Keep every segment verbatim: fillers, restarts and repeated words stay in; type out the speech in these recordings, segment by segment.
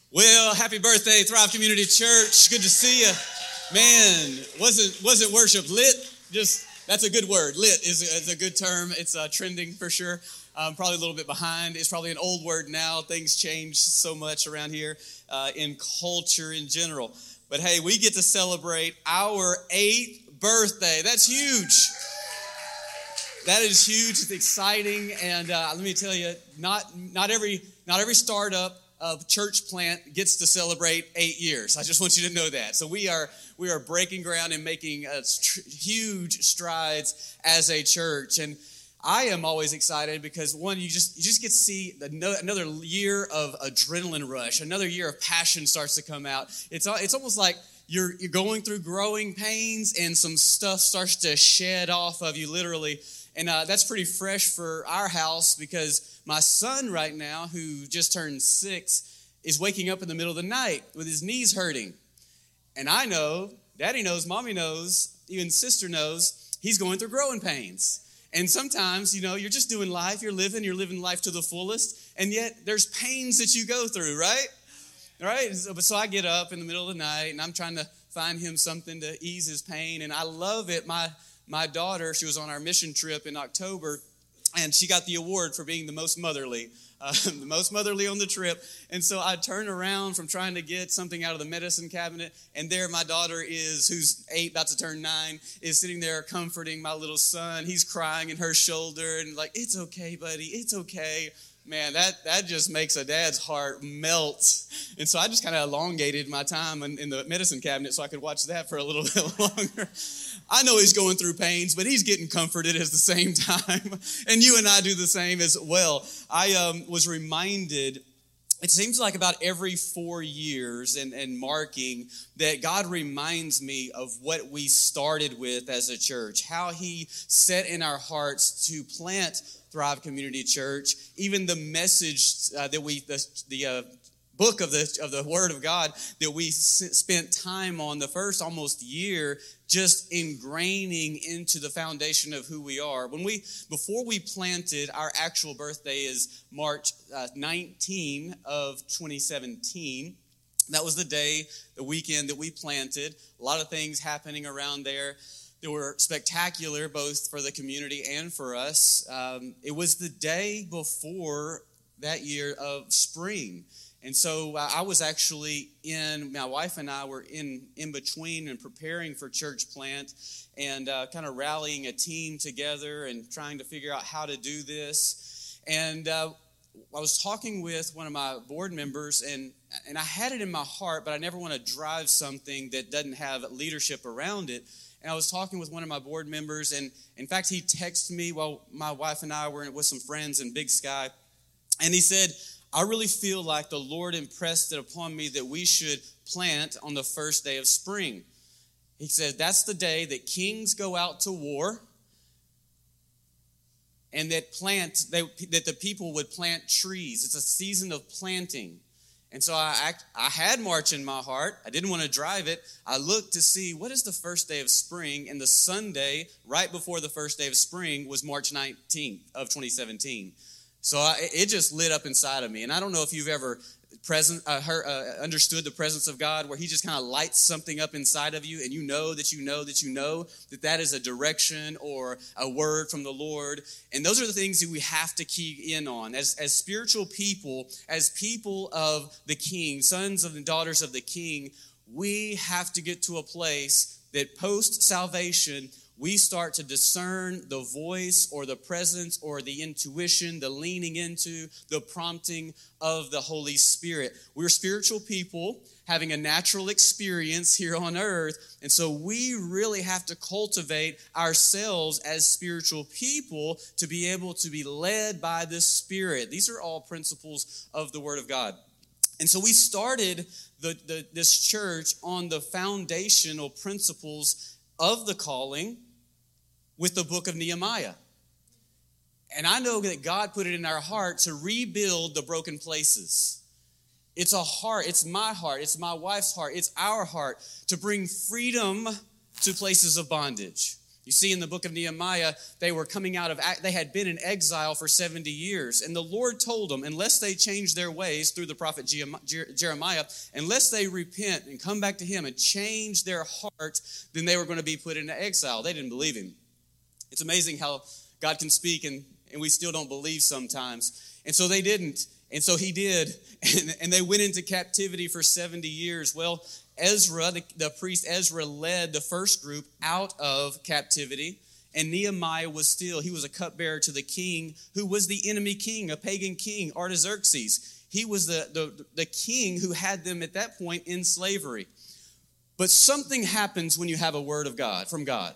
Well, happy birthday, Thrive Community Church. Good to see you. Man, wasn't wasn't worship lit? Just, that's a good word. Lit is a, is a good term. It's uh, trending for sure. Um, probably a little bit behind. It's probably an old word now. Things change so much around here uh, in culture in general. But hey, we get to celebrate our eighth birthday. That's huge. That is huge. It's exciting. And uh, let me tell you, not not every not every startup of church plant gets to celebrate eight years. I just want you to know that. So we are we are breaking ground and making uh, tr- huge strides as a church. And I am always excited because one, you just you just get to see another year of adrenaline rush. Another year of passion starts to come out. It's it's almost like you're you're going through growing pains and some stuff starts to shed off of you, literally. And uh, that's pretty fresh for our house because my son right now, who just turned six, is waking up in the middle of the night with his knees hurting. And I know, Daddy knows, Mommy knows, even Sister knows, he's going through growing pains. And sometimes, you know, you're just doing life, you're living, you're living life to the fullest, and yet there's pains that you go through, right? Right? So, so I get up in the middle of the night, and I'm trying to find him something to ease his pain, and I love it. My My daughter, she was on our mission trip in October, and she got the award for being the most motherly, uh, the most motherly on the trip. And so I turn around from trying to get something out of the medicine cabinet, and there my daughter is, who's eight, about to turn nine, is sitting there comforting my little son. He's crying in her shoulder, and like, it's okay, buddy, it's okay. Man, that, that just makes a dad's heart melt. And so I just kind of elongated my time in, in the medicine cabinet so I could watch that for a little bit longer. I know he's going through pains, but he's getting comforted at the same time. And you and I do the same as well. I um, was reminded, it seems like about every four years and, and marking that God reminds me of what we started with as a church, how he set in our hearts to plant Thrive Community Church, even the message uh, that we, the, the uh, book of the of the Word of God that we s- spent time on the first almost year, just ingraining into the foundation of who we are. When we, before we planted, our actual birthday is March uh, nineteenth of twenty seventeen. That was the day, the weekend that we planted. A lot of things happening around there. They were spectacular, both for the community and for us. Um, it was the day before that year of spring. And so uh, I was actually in, my wife and I were in, in between and preparing for church plant and uh, kind of rallying a team together and trying to figure out how to do this. And uh, I was talking with one of my board members, and, and I had it in my heart, but I never want to drive something that doesn't have leadership around it. And I was talking with one of my board members, and in fact, he texted me while my wife and I were with some friends in Big Sky, and he said, I really feel like the Lord impressed it upon me that we should plant on the first day of spring. He said, that's the day that kings go out to war, and that plant they, that the people would plant trees. It's a season of planting. And so I, I had March in my heart. I didn't want to drive it. I looked to see what is the first day of spring, and the Sunday right before the first day of spring was March nineteenth of twenty seventeen. So I, it just lit up inside of me. And I don't know if you've ever present, uh, heard, uh, understood the presence of God, where he just kind of lights something up inside of you, and you know that you know that you know that that is a direction or a word from the Lord. And those are the things that we have to key in on. As, as spiritual people, as people of the King, sons and daughters of the King, we have to get to a place that post-salvation, we start to discern the voice or the presence or the intuition, the leaning into, the prompting of the Holy Spirit. We're spiritual people having a natural experience here on earth, and so we really have to cultivate ourselves as spiritual people to be able to be led by the Spirit. These are all principles of the Word of God. And so we started the, the, this church on the foundational principles of the calling with the book of Nehemiah. And I know that God put it in our heart to rebuild the broken places. It's a heart, it's my heart, it's my wife's heart, it's our heart to bring freedom to places of bondage. You see, in the book of Nehemiah, they were coming out of, they had been in exile for seventy years. And the Lord told them, unless they change their ways through the prophet Jeremiah, unless they repent and come back to him and change their heart, then they were going to be put into exile. They didn't believe him. It's amazing how God can speak and, and we still don't believe sometimes. And so they didn't. And so he did. And, and they went into captivity for seventy years. Well, Ezra, the, the priest Ezra, led the first group out of captivity, and Nehemiah was still, he was a cupbearer to the king, who was the enemy king, a pagan king, Artaxerxes. He was the, the, the king who had them at that point in slavery. But something happens when you have a word of God, from God.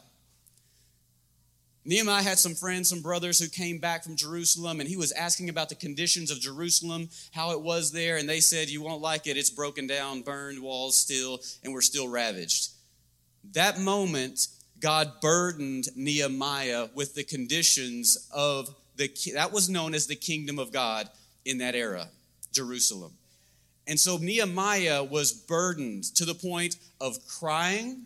Nehemiah had some friends, some brothers who came back from Jerusalem, and he was asking about the conditions of Jerusalem, how it was there, and they said, you won't like it, it's broken down, burned, walls still, and we're still ravaged. That moment, God burdened Nehemiah with the conditions of the, that was known as the kingdom of God in that era, Jerusalem. And so Nehemiah was burdened to the point of crying,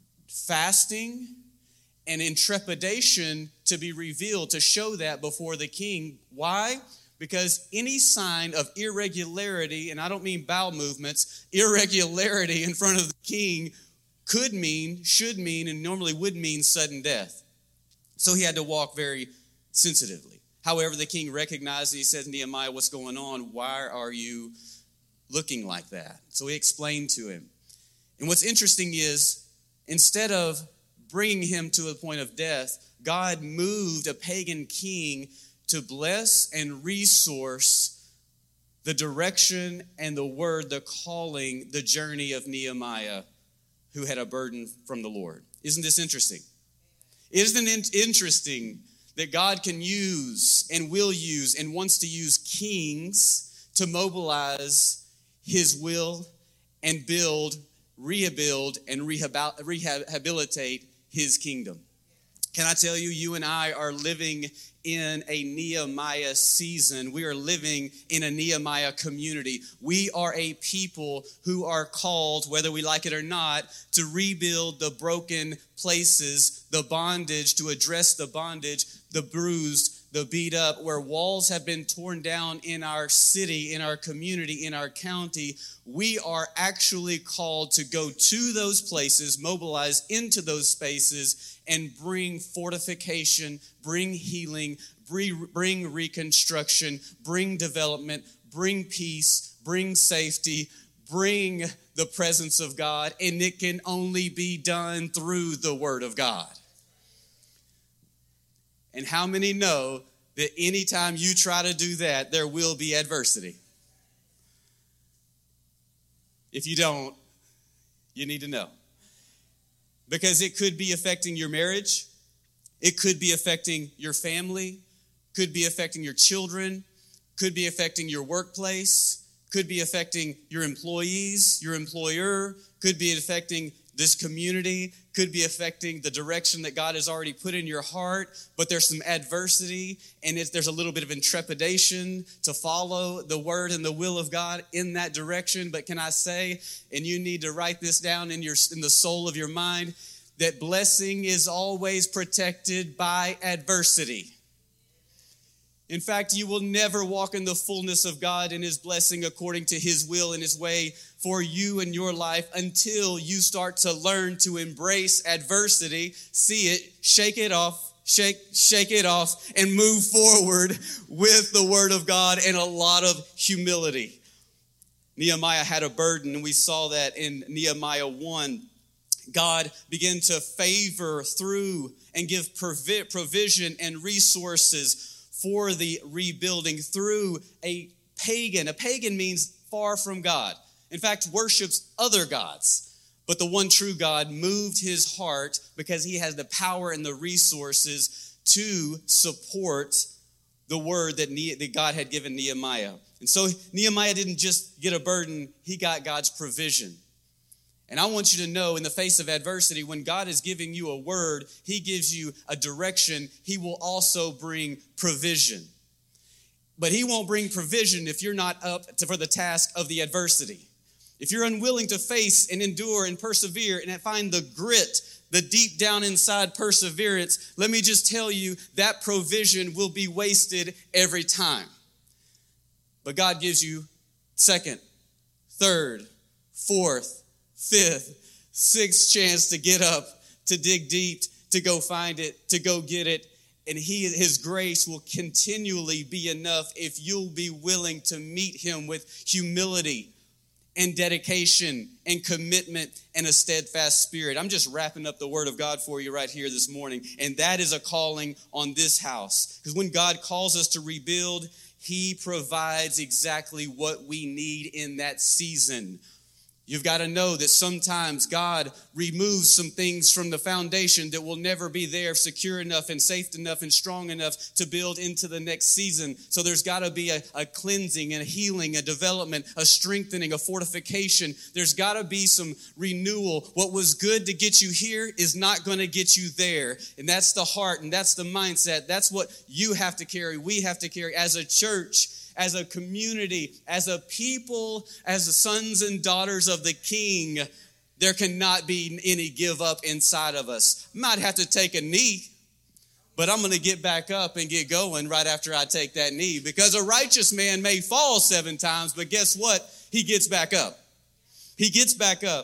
fasting, and in trepidation to be revealed, to show that before the king. Why? Because any sign of irregularity, and I don't mean bowel movements, irregularity in front of the king could mean, should mean, and normally would mean sudden death. So he had to walk very sensitively. However, the king recognized it. He says, Nehemiah, what's going on? Why are you looking like that? So he explained to him. And what's interesting is, instead of bringing him to a point of death, God moved a pagan king to bless and resource the direction and the word, the calling, the journey of Nehemiah, who had a burden from the Lord. Isn't this interesting? Isn't it interesting that God can use and will use and wants to use kings to mobilize his will and build, rebuild, and rehabilitate his kingdom? Can I tell you, you and I are living in a Nehemiah season. We are living in a Nehemiah community. We are a people who are called, whether we like it or not, to rebuild the broken places, the bondage, to address the bondage, the bruised, the beat up, where walls have been torn down in our city, in our community, in our county. We are actually called to go to those places, mobilize into those spaces, and bring fortification, bring healing, bring reconstruction, bring development, bring peace, bring safety, bring the presence of God. And it can only be done through the Word of God. And how many know that anytime you try to do that, there will be adversity? If you don't, you need to know. Because it could be affecting your marriage. It could be affecting your family. Could be affecting your children. Could be affecting your workplace. Could be affecting your employees, your employer. Could be affecting this community. Could be affecting the direction that God has already put in your heart, but there's some adversity, and it's, there's a little bit of intrepidation to follow the word and the will of God in that direction. But can I say, and you need to write this down in your in the soul of your mind, that blessing is always protected by adversity. In fact, you will never walk in the fullness of God and his blessing according to his will and his way for you and your life until you start to learn to embrace adversity, see it, shake it off, shake, shake it off, and move forward with the word of God and a lot of humility. Nehemiah had a burden, and we saw that in Nehemiah one. God began to favor through and give provi- provision and resources for the rebuilding through a pagan. A pagan means far from God. In fact, worships other gods. But the one true God moved his heart because he has the power and the resources to support the word that, ne- that God had given Nehemiah. And so Nehemiah didn't just get a burden, he got God's provision. And I want you to know, in the face of adversity, when God is giving you a word, he gives you a direction, he will also bring provision. But he won't bring provision if you're not up to, for the task of the adversity. If you're unwilling to face and endure and persevere and find the grit, the deep down inside perseverance, let me just tell you that provision will be wasted every time. But God gives you second, third, fourth, fifth, sixth chance to get up, to dig deep, to go find it, to go get it. And he, his grace will continually be enough if you'll be willing to meet him with humility and dedication and commitment and a steadfast spirit. I'm just wrapping up the word of God for you right here this morning. And that is a calling on this house. Because when God calls us to rebuild, he provides exactly what we need in that season. You've got to know that sometimes God removes some things from the foundation that will never be there secure enough and safe enough and strong enough to build into the next season. So there's got to be a, a cleansing and a healing, a development, a strengthening, a fortification. There's got to be some renewal. What was good to get you here is not going to get you there. And that's the heart and that's the mindset. That's what you have to carry. We have to carry as a church, as a community, as a people, as the sons and daughters of the King. There cannot be any give up inside of us. Might have to take a knee, but I'm going to get back up and get going right after I take that knee, because a righteous man may fall seven times, but guess what? He gets back up. He gets back up.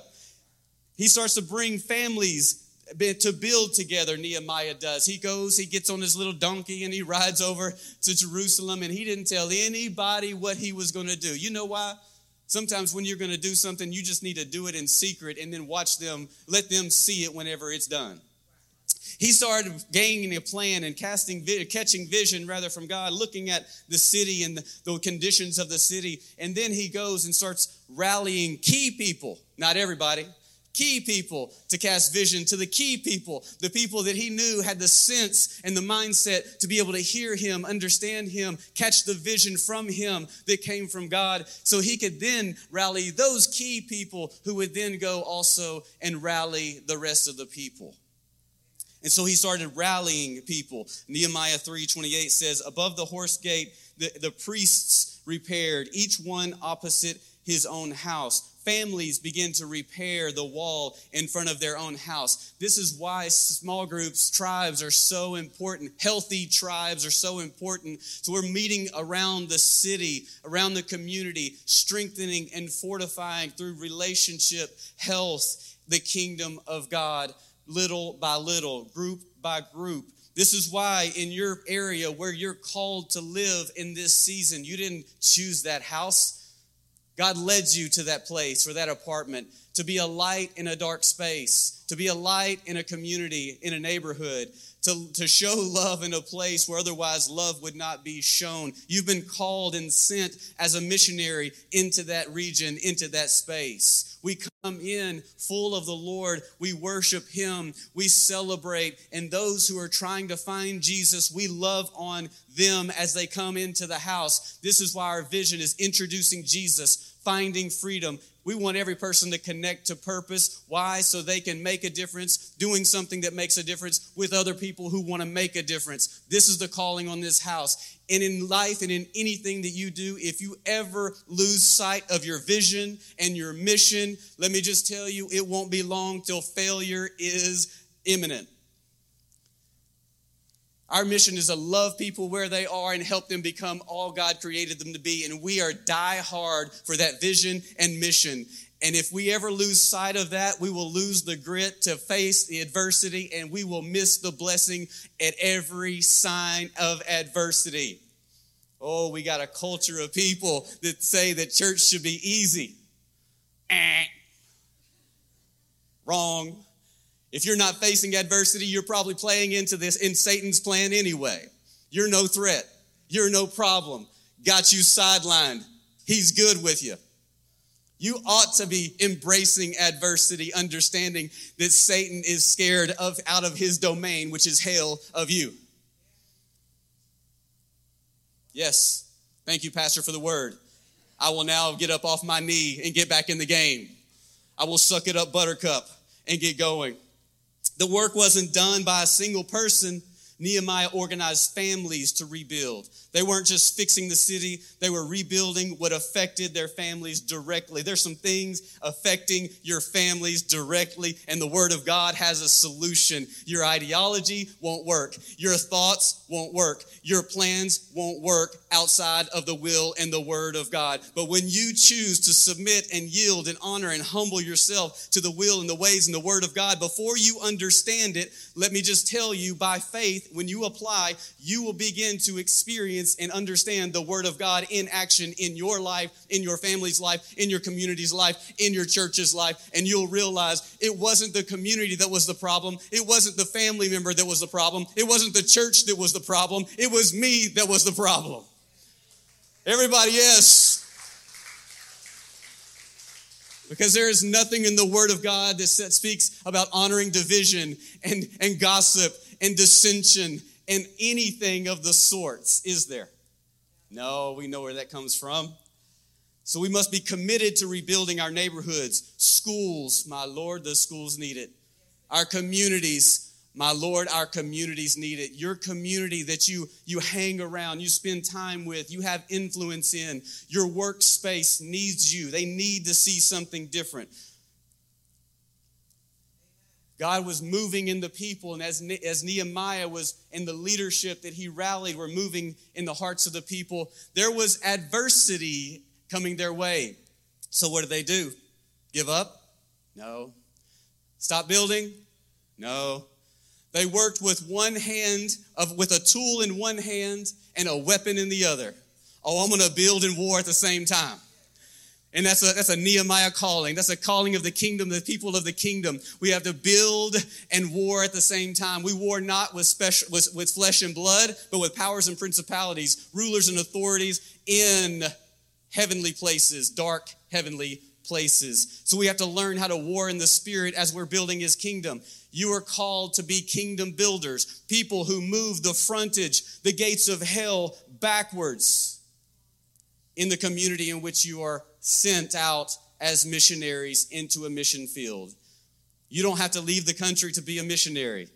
He starts to bring families to build together. Nehemiah does. He goes, he gets on his little donkey and he rides over to Jerusalem, and he didn't tell anybody what he was going to do. You know why? Sometimes when you're going to do something, you just need to do it in secret and then watch them, let them see it whenever it's done. He started gaining a plan and casting, catching vision rather from God, looking at the city and the, the conditions of the city. And then he goes and starts rallying key people, not everybody, key people to cast vision to the key people, the people that he knew had the sense and the mindset to be able to hear him, understand him, catch the vision from him that came from God, so he could then rally those key people who would then go also and rally the rest of the people. And so he started rallying people. Nehemiah three twenty-eight says, above the horse gate, the, the priests repaired, each one opposite his own house. Families begin to repair the wall in front of their own house. This is why small groups, tribes are so important. Healthy tribes are so important. So we're meeting around the city, around the community, strengthening and fortifying through relationship, health, the kingdom of God, little by little, group by group. This is why in your area where you're called to live in this season, you didn't choose that house. God led you to that place or that apartment to be a light in a dark space, to be a light in a community, in a neighborhood, to, to show love in a place where otherwise love would not be shown. You've been called and sent as a missionary into that region, into that space. We come in full of the Lord. We worship him. We celebrate. And those who are trying to find Jesus, we love on them as they come into the house. This is why our vision is introducing Jesus, finding freedom. We want every person to connect to purpose. Why? So they can make a difference, doing something that makes a difference with other people who want to make a difference. This is the calling on this house. And in life and in anything that you do, if you ever lose sight of your vision and your mission, let me just tell you, it won't be long till failure is imminent. Our mission is to love people where they are and help them become all God created them to be. And we are die hard for that vision and mission. And if we ever lose sight of that, we will lose the grit to face the adversity, and we will miss the blessing at every sign of adversity. Oh, we got a culture of people that say that church should be easy. Eh. Wrong. If you're not facing adversity, you're probably playing into this in Satan's plan anyway. You're no threat. You're no problem. Got you sidelined. He's good with you. You ought to be embracing adversity, understanding that Satan is scared of out of his domain, which is hell, of you. Yes. Thank you, Pastor, for the word. I will now get up off my knee and get back in the game. I will suck it up, Buttercup, and get going. The work wasn't done by a single person, Nehemiah organized families to rebuild. They weren't just fixing the city, they were rebuilding what affected their families directly. There's some things affecting your families directly, and the Word of God has a solution. Your ideology won't work. Your thoughts won't work. Your plans won't work outside of the will and the Word of God. But when you choose to submit and yield and honor and humble yourself to the will and the ways and the Word of God, before you understand it, let me just tell you, by faith, when you apply, you will begin to experience and understand the Word of God in action in your life, in your family's life, in your community's life, in your church's life, and you'll realize it wasn't the community that was the problem. It wasn't the family member that was the problem. It wasn't the church that was the problem. It was me that was the problem. Everybody, yes. Because there is nothing in the Word of God that speaks about honoring division and, and gossip and dissension and anything of the sorts, is there? No, we know where that comes from. So we must be committed to rebuilding our neighborhoods, schools. My Lord, the schools need it. Our communities, my Lord, our communities need it. Your community that you, you hang around, you spend time with, you have influence in, your workspace needs you. They need to see something different. God was moving in the people, and as, ne- as Nehemiah was in the leadership that he rallied, were moving in the hearts of the people, there was adversity coming their way. So what did they do? Give up? No. Stop building? No. They worked with one hand, of with a tool in one hand and a weapon in the other. Oh, I'm going to build and war at the same time. And that's a, that's a Nehemiah calling. That's a calling of the kingdom, the people of the kingdom. We have to build and war at the same time. We war not with, special, with, with flesh and blood, but with powers and principalities, rulers and authorities in heavenly places, dark heavenly places. So we have to learn how to war in the spirit as we're building his kingdom. You are called to be kingdom builders, people who move the frontage, the gates of hell backwards in the community in which you are sent out as missionaries into a mission field. You don't have to leave the country to be a missionary.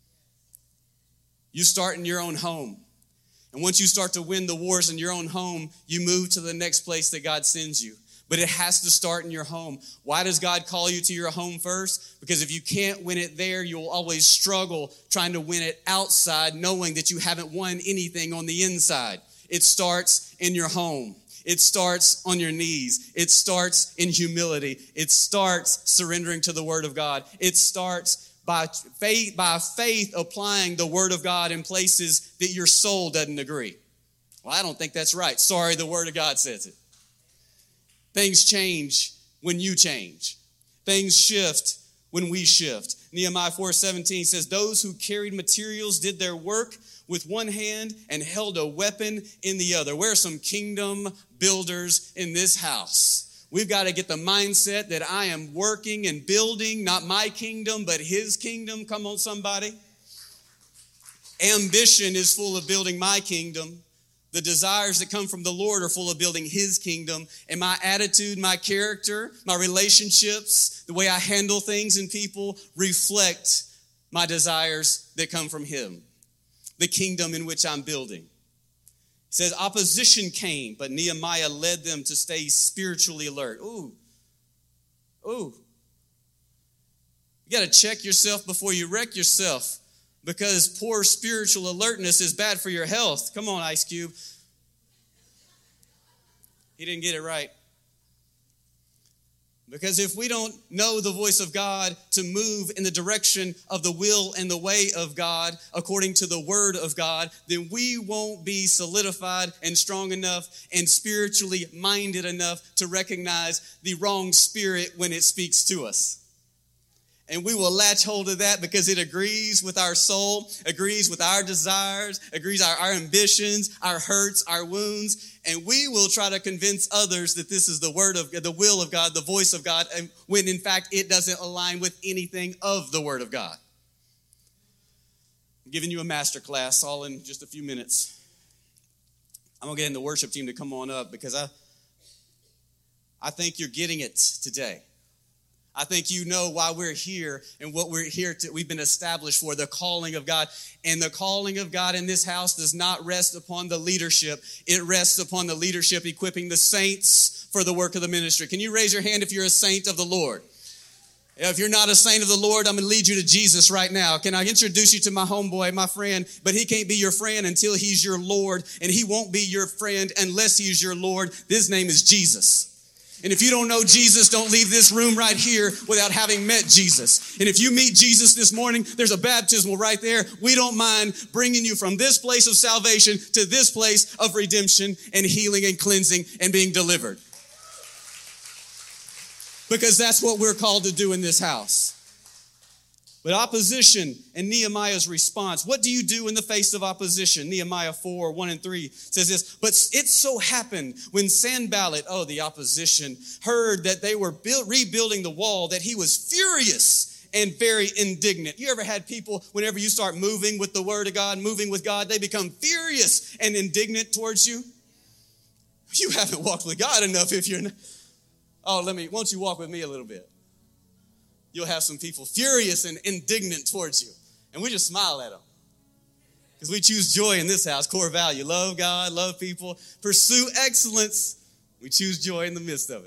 You start in your own home. And once you start to win the wars in your own home, you move to the next place that God sends you. But it has to start in your home. Why does God call you to your home first? Because if you can't win it there, you'll always struggle trying to win it outside, knowing that you haven't won anything on the inside. It starts in your home. It starts on your knees. It starts in humility. It starts surrendering to the Word of God. It starts by faith, by faith applying the Word of God in places that your soul doesn't agree. Well, I don't think that's right. Sorry, the Word of God says it. Things change when you change. Things shift when we shift. Nehemiah four seventeen says, those who carried materials did their work with one hand and held a weapon in the other. We're some kingdom builders in this house. We've got to get the mindset that I am working and building, not my kingdom, but his kingdom. Come on, somebody. Ambition is full of building my kingdom. The desires that come from the Lord are full of building his kingdom. And my attitude, my character, my relationships, the way I handle things and people reflect my desires that come from him. The kingdom in which I'm building. It says opposition came, but Nehemiah led them to stay spiritually alert. Ooh, ooh. You got to check yourself before you wreck yourself, because poor spiritual alertness is bad for your health. Come on, Ice Cube. He didn't get it right. Because if we don't know the voice of God to move in the direction of the will and the way of God, according to the Word of God, then we won't be solidified and strong enough and spiritually minded enough to recognize the wrong spirit when it speaks to us. And we will latch hold of that because it agrees with our soul, agrees with our desires, agrees our, our ambitions, our hurts, our wounds. And we will try to convince others that this is the word of the will of God, the voice of God, and when in fact it doesn't align with anything of the Word of God. I'm giving you a master class all in just a few minutes. I'm going to get in the worship team to come on up because I, I think you're getting it today. I think you know why we're here and what we're here to, we've been established for, the calling of God. And the calling of God in this house does not rest upon the leadership. It rests upon the leadership equipping the saints for the work of the ministry. Can you raise your hand if you're a saint of the Lord? If you're not a saint of the Lord, I'm going to lead you to Jesus right now. Can I introduce you to my homeboy, my friend? But he can't be your friend until he's your Lord, and he won't be your friend unless he's your Lord. His name is Jesus. And if you don't know Jesus, don't leave this room right here without having met Jesus. And if you meet Jesus this morning, there's a baptismal right there. We don't mind bringing you from this place of salvation to this place of redemption and healing and cleansing and being delivered. Because that's what we're called to do in this house. But opposition and Nehemiah's response. What do you do in the face of opposition? Nehemiah four, one and three says this. But it so happened when Sanballat, oh, the opposition, heard that they were build, rebuilding the wall, that he was furious and very indignant. You ever had people, whenever you start moving with the word of God, moving with God, they become furious and indignant towards you? You haven't walked with God enough if you're not. Oh, let me, won't you walk with me a little bit? You'll have some people furious and indignant towards you. And we just smile at them. Because we choose joy in this house, core value. Love God, love people, pursue excellence. We choose joy in the midst of it.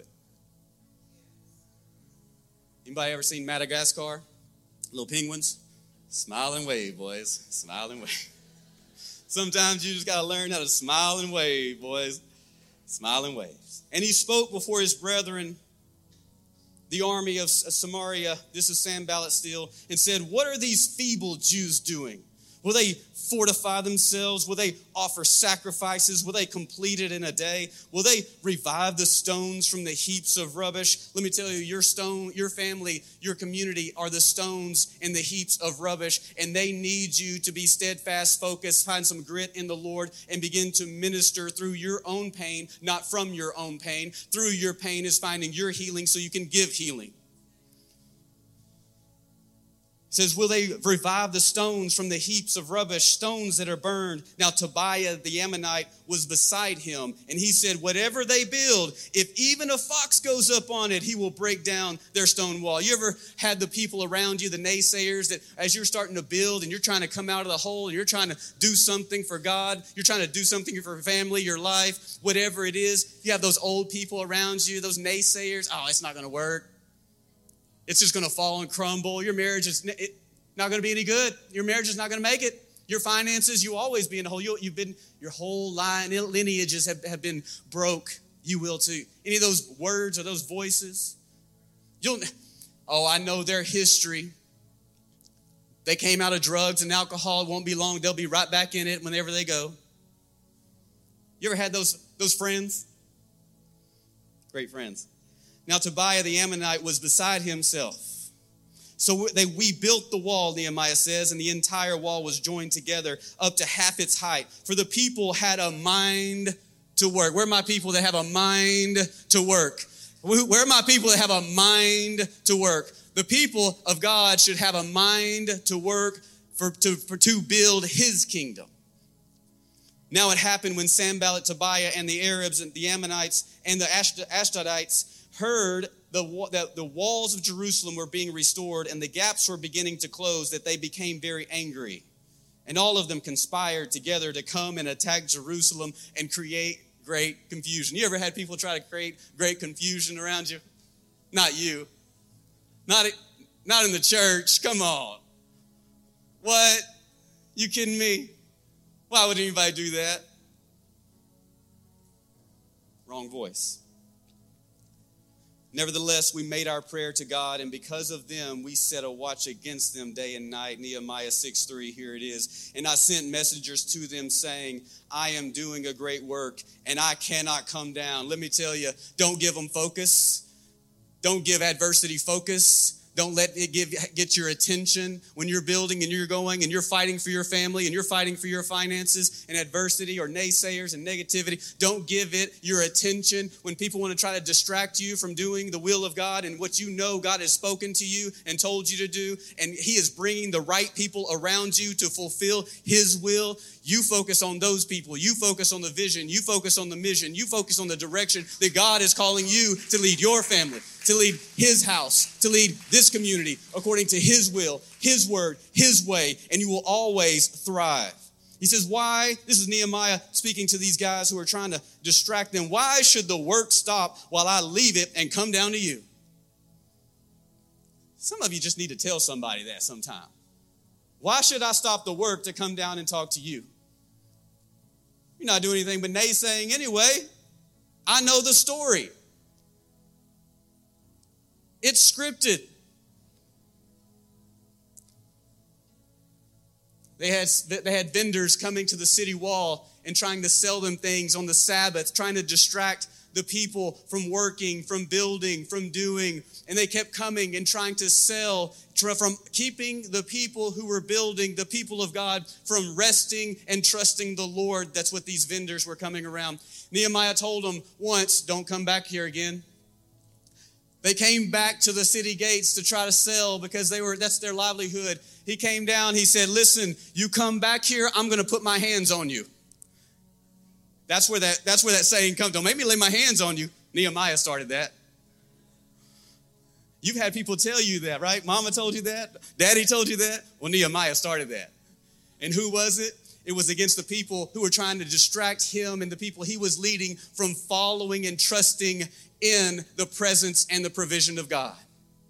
Anybody ever seen Madagascar? Little penguins? Smile and wave, boys. Smile and wave. Sometimes you just got to learn how to smile and wave, boys. Smile and wave. And he spoke before his brethren, the army of Samaria, this is Sanballat still, and said, what are these feeble Jews doing? Will they fortify themselves? Will they offer sacrifices? Will they complete it in a day? Will they revive the stones from the heaps of rubbish? Let me tell you, your stone, your family, your community are the stones and the heaps of rubbish, and they need you to be steadfast, focused, find some grit in the Lord, and begin to minister through your own pain, not from your own pain. Through your pain is finding your healing so you can give healing. It says, will they revive the stones from the heaps of rubbish, stones that are burned? Now Tobiah the Ammonite was beside him, and he said, whatever they build, if even a fox goes up on it, he will break down their stone wall. You ever had the people around you, the naysayers, that as you're starting to build and you're trying to come out of the hole and you're trying to do something for God, you're trying to do something for your family, your life, whatever it is, you have those old people around you, those naysayers, oh, it's not going to work. It's just going to fall and crumble. Your marriage is not going to be any good. Your marriage is not going to make it. Your finances, you always be in a hole. You've been, your whole line, lineages have, have been broke. You will too. Any of those words or those voices? You'll, oh, I know their history. They came out of drugs and alcohol. It won't be long. They'll be right back in it whenever they go. You ever had those, those friends? Great friends. Now, Tobiah the Ammonite was beside himself. So they, we built the wall, Nehemiah says, and the entire wall was joined together up to half its height. For the people had a mind to work. Where are my people that have a mind to work? Where are my people that have a mind to work? The people of God should have a mind to work for to, for, to build his kingdom. Now it happened when Sanballat, Tobiah, and the Arabs and the Ammonites and the Ashdodites heard the, that the walls of Jerusalem were being restored and the gaps were beginning to close, that they became very angry. And all of them conspired together to come and attack Jerusalem and create great confusion. You ever had people try to create great confusion around you? Not you. Not, not in the church. Come on. What? You kidding me? Why would anybody do that? Wrong voice. Nevertheless, we made our prayer to God, and because of them, we set a watch against them day and night. Nehemiah six three, here it is. And I sent messengers to them saying, I am doing a great work, and I cannot come down. Let me tell you, don't give them focus. Don't give adversity focus. Don't let it give, get your attention when you're building and you're going and you're fighting for your family and you're fighting for your finances and adversity or naysayers and negativity. Don't give it your attention when people want to try to distract you from doing the will of God and what you know God has spoken to you and told you to do. And he is bringing the right people around you to fulfill his will. You focus on those people. You focus on the vision. You focus on the mission. You focus on the direction that God is calling you to lead your family, to lead his house, to lead this community according to his will, his word, his way, and you will always thrive. He says, why? This is Nehemiah speaking to these guys who are trying to distract them. Why should the work stop while I leave it and come down to you? Some of you just need to tell somebody that sometime. Why should I stop the work to come down and talk to you? You're not doing anything but naysaying anyway. I know the story. It's scripted. They had, they had vendors coming to the city wall and trying to sell them things on the Sabbath, trying to distract the people from working, from building, from doing. And they kept coming and trying to sell, from keeping the people who were building, the people of God, from resting and trusting the Lord. That's what these vendors were coming around. Nehemiah told them once, don't come back here again. They came back to the city gates to try to sell because they were that's their livelihood. He came down, he said, listen, you come back here, I'm going to put my hands on you. That's where that, that's where that saying comes. Don't make me lay my hands on you. Nehemiah started that. You've had people tell you that, right? Mama told you that. Daddy told you that. Well, Nehemiah started that. And who was it? It was against the people who were trying to distract him and the people he was leading from following and trusting in the presence and the provision of God.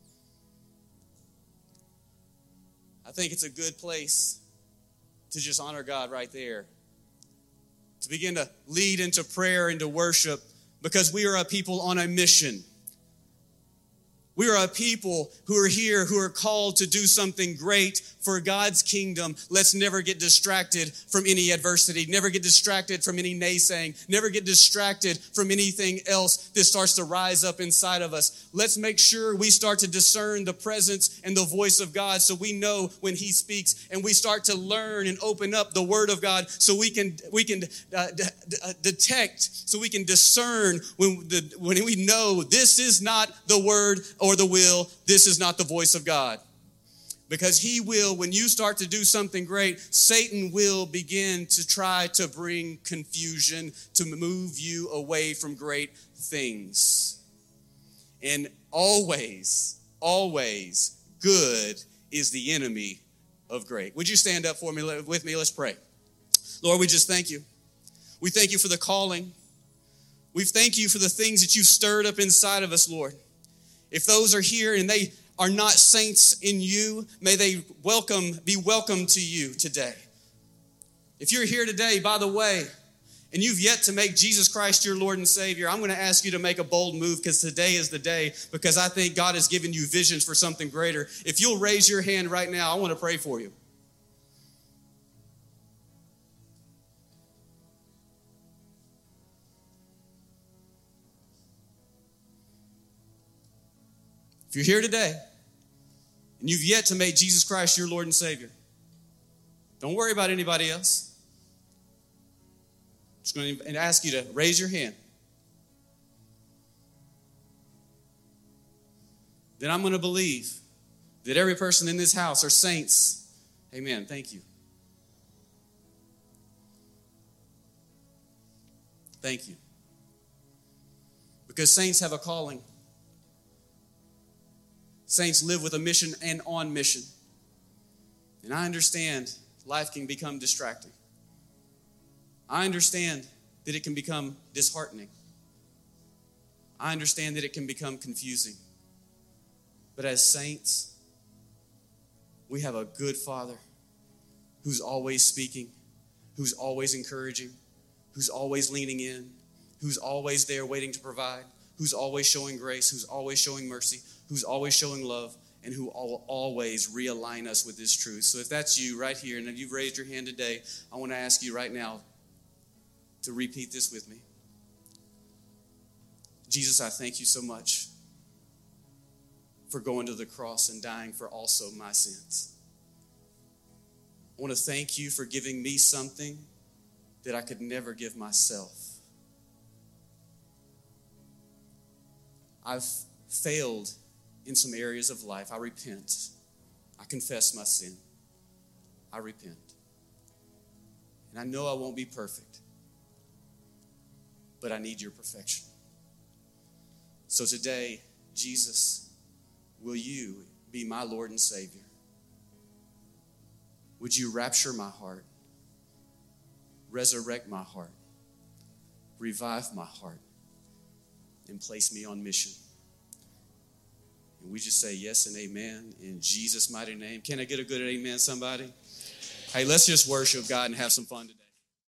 I think it's a good place to just honor God right there. To begin to lead into prayer, into worship, because we are a people on a mission. We are a people who are here, who are called to do something great for God's kingdom. Let's never get distracted from any adversity. Never get distracted from any naysaying. Never get distracted from anything else that starts to rise up inside of us. Let's make sure we start to discern the presence and the voice of God so we know when he speaks, and we start to learn and open up the word of God so we can we can uh, d- d- detect, so we can discern when, the, when we know this is not the word or the will, this is not the voice of God. Because he will, when you start to do something great, Satan will begin to try to bring confusion, to move you away from great things. And always, always, good is the enemy of great. Would you stand up for me, with me? Let's pray. Lord, we just thank you. We thank you for the calling. We thank you for the things that you've stirred up inside of us, Lord. If those are here and they are not saints in you, may they welcome, be welcome to you today. If you're here today, by the way, and you've yet to make Jesus Christ your Lord and Savior, I'm going to ask you to make a bold move, because today is the day, because I think God has given you visions for something greater. If you'll raise your hand right now, I want to pray for you. If you're here today and you've yet to make Jesus Christ your Lord and Savior, don't worry about anybody else. I'm just going to ask you to raise your hand. Then I'm going to believe that every person in this house are saints. Amen. Thank you. Thank you. Because saints have a calling. Saints live with a mission and on mission. And I understand life can become distracting. I understand that it can become disheartening. I understand that it can become confusing. But as saints, we have a good Father who's always speaking, who's always encouraging, who's always leaning in, who's always there waiting to provide, who's always showing grace, who's always showing mercy, who's always showing love, and who will always realign us with this truth. So if that's you right here, and if you've raised your hand today, I want to ask you right now to repeat this with me. Jesus, I thank you so much for going to the cross and dying for also my sins. I want to thank you for giving me something that I could never give myself. I've failed in some areas of life. I repent. I confess my sin. I repent. And I know I won't be perfect, but I need your perfection. So today, Jesus, will you be my Lord and Savior? Would you rapture my heart, resurrect my heart, revive my heart, and place me on mission? And we just say yes and amen in Jesus' mighty name. Can I get a good amen, somebody? Hey, let's just worship God and have some fun today.